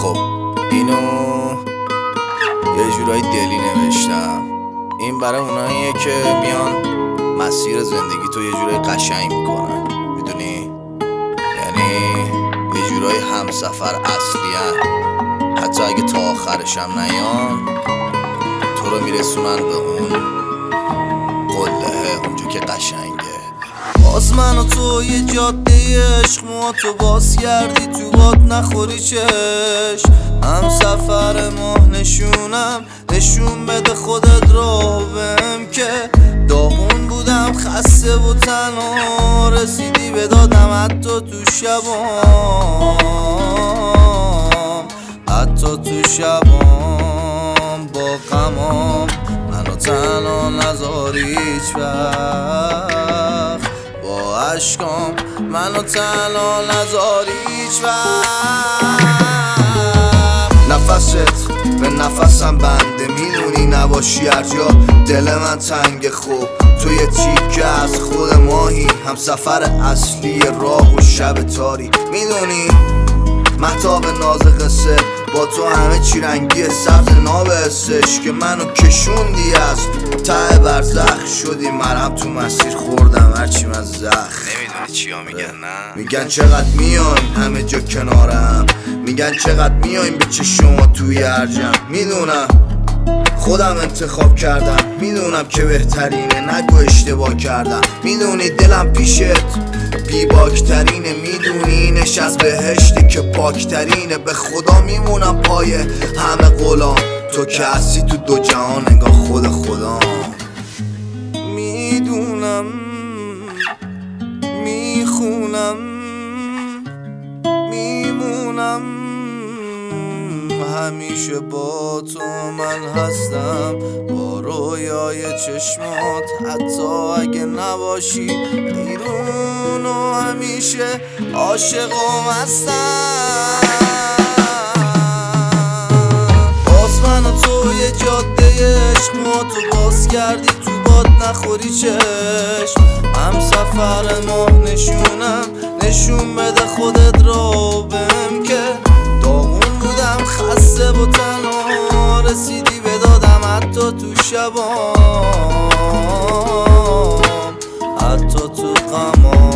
خب اینو یه جورایی دلی نوشتم. این برای اوناییه که میان مسیر زندگی تو یه جورایی قشنگ میکنن، میدونی؟ یعنی یه جورایی همسفر اصلی هن. حتی اگه تا آخرشم نیان تو رو میرسونن به اون قله، اونجا که قشنگه. باز من و تو یه جاده عشق، موهاتو باز کردی تو باد نخوری چشم. هم سفر ماه نشونم، نشون بده خودت رو بهم که داغون بودم، خسته و تنها، رسیدی به دادم حتی تو شبام، حتی تو شبام با غمام منو تنها نذاری هیچ وقت، با عشقام منو تنها نذاری هیچ وقت. نفست به نفسم بنده، میدونی نباشی هر جا دل من تنگ. خوب تو یه تیکه از خود ماهی، هم سفر اصلی راه و شب تاری، میدونی مهتاب ناز قصه با تو همه چی رنگی سبز ناب حسش که منو کشوندی از ته برزخ شدی مرهم تو مسیر خوردم هرچی من زخ. نمیدونی چیا میگن؟ نه میگن چقدر میایم همه جا کنارم، میگن چقدر میایم به چشما توی هر جمع. میدونم خودم انتخاب کردم، میدونم که بهترینه، نگو اشتباه کردم. میدونی دلم پیشت بی باکترینه، میدونی نشست بهشته که پاکترینه. به خدا میمونم پای همه غلام، تو که هستی تو دو جهان نگاه خود خدا. میدونم میخونم میمونم همیشه با تو من هستم، با رویای چشمات حتی اگه نباشی بیرون، و همیشه عاشقم هستم. باز من و تو یه جاده عشق، موهاتو باز کردی تو باد نخوری چشم. هم سفر ماه نشونم، نشون بده خودت رو بهم که داغون بودم، خسته و تنها، رسیدی به دادم حتی تو شبام، حتی تو غمام.